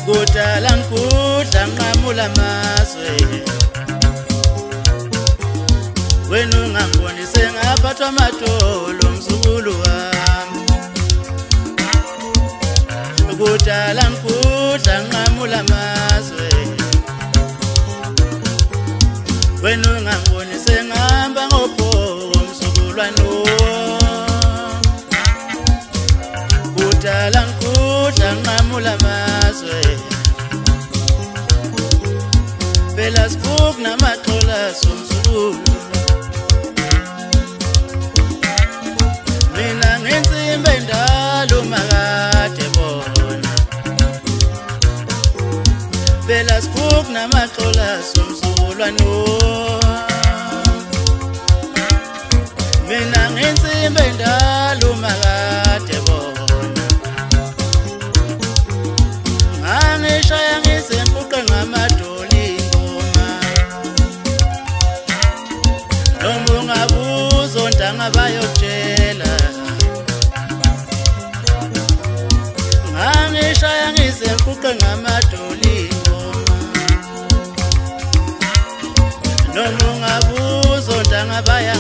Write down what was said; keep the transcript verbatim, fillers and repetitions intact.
kudala ngikudla nqamula mazwe wena ungangiboni sengaphathwa amadolo mzukulu wami kudala ngikudla nqamula mazwe wena ungangiboni sengihamba ngophoko mzukulwane kudala ngikudla nqamula mazwe phela sibuku namaxola somzukulu mina ngensimbi endala umakade bona phela sibuku namaxola somzukulwane mina ngensimbi endala umakade bona angishaya ngisempuqe ngamadoli ingoma noma ungabuza ontanga bayokutshela angishaya ngisempuqe ngamadoli ingoma noma ungabuza ontanga baya